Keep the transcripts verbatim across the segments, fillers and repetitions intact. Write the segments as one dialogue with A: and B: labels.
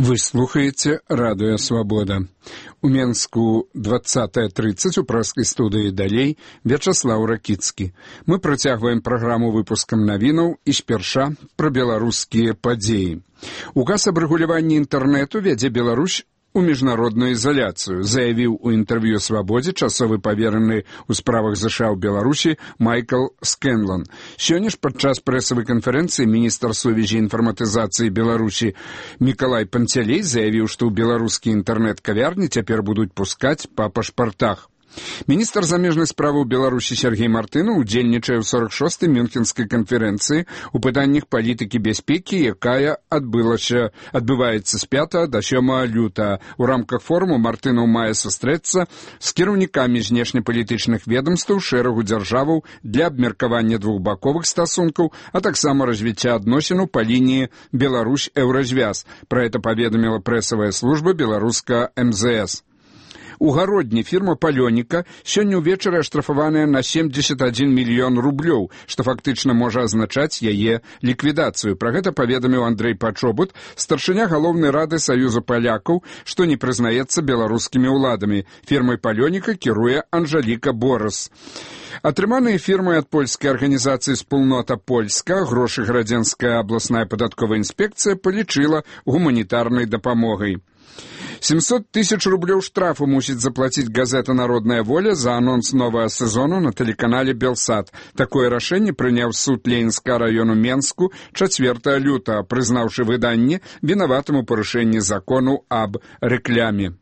A: Вы слухаете «Радио Свобода». У Менску двадцатая тридцать у прэскай студыі далей Вячаслаў Ракіцкі. Мы працягваем праграму выпускам навінаў і спярша пра беларускія падзеі. Указ аб рэгуляванні інтэрнэту вядзе Беларусь у міжнародную ізаляцыю, заявіў у інтэрв'ю «Свабодзе» часовы павераны ў справах ЗША ў Беларусі Майкл Скэнлан. Сёння ж падчас прэсавай канферэнцыі міністр сувязі і інфарматызацыі Беларусі Мікалай Панцялей заявіў, што ў беларускія інтэрнэт-кавярні цяпер будуць пускаць па пашпартах. Міністр замежнай справаў Беларусі Сергей Мартынаў удзельнічае ў сорок шостай мюнхенскай канферэнцыі ў пытаннях палітыкі бяспекі, якая адбылася, адбываецца з пятага да сёмага лютага. У рамках форуму Мартынаў мае сустрэцца з кіраўнікамі знешнепалітычных ведомстваў шэрагу дзяржаваў для абмеркавання двухбаковых стасункаў, а таксама развіцця адносінаў па лініі Беларусь-Еўразвяз. Пра гэта паведаміла прэсавая служба беларускага эм зэ эс. У Гародні фірма «Палёніка» сёння ўвечары аштрафаваная на семьдесят один мільён рублёў, што фактычна можа азначаць яе ліквідацыю. Пра гэта паведаміў Андрэй Пачобут, старшыня галоўнай рады Саюза палякаў, што не прызнаецца беларускімі ўладамі. Фірмай «Палёніка» кіруе Анжаліка Борас. Атрыманыя фірмай ад польскай арганізацыі «Спулнота Польска» грошы Градзенская абласная падатковая інспекцыя палічыла гуманітарнай дапамогай. семьсот тысяч рублёў штрафу мусіць заплаціць газета «Народная воля» за анонс новага сезону на тэлеканале «Белсат». Такое рашэнне прыняў суд Ленінскага раёну Менску чацвёртага лютага, прызнаўшы выданне вінаватым у парушэнні закону аб рэкляме.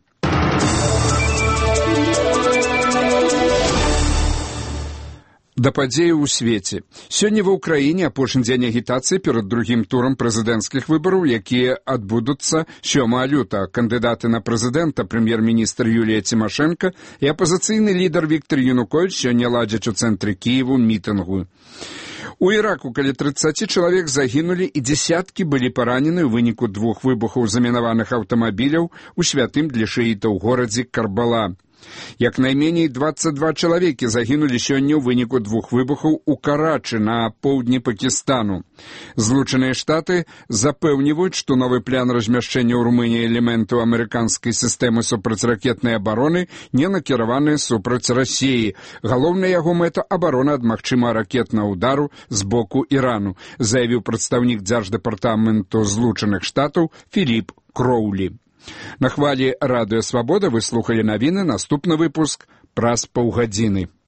A: Да падзеяў у свеце. Сёння ва ўкраіне апошні дзень агітацыі перад другім турам прэзідэнцкіх выбараў, якія адбудуцца сёмага лютага. Кандыдаты на прэзідэнта, прэм'ер-міністр Юлія Цімашэнка і апазіцыйны лідар Віктор Януковіч сёння ладзяць у цэнтры Кіеву мітынгу. У Іраку каля трыццаці чалавек загінулі і дзесяткі былі паранены ў выніку двух выбухаў замінаваных аўтамабіляў у святым для шыітаў горадзе Карбала. Як найменей двадцать два чалавекі загінулі сёння ў выніку двух выбухаў у Карачы на поўдні Пакістану. Злучаныя Штаты запэўніваюць, што новы план размяшчэння ў Румыніі элементаў амерыканскай сістэмы супрацьракетнай абароны не накіраваны супраць Расіі. Галоўная яго мэта — абарона ад магчымага ракетнага ўдару з боку Ірану, заявіў прадстаўнік дзярждэпартаменту Злучаных Штатаў Філіп Кроўлі. На хвалі «Радыё Свабода» вы слухалі навіны, наступны выпуск праз паўгадзіны.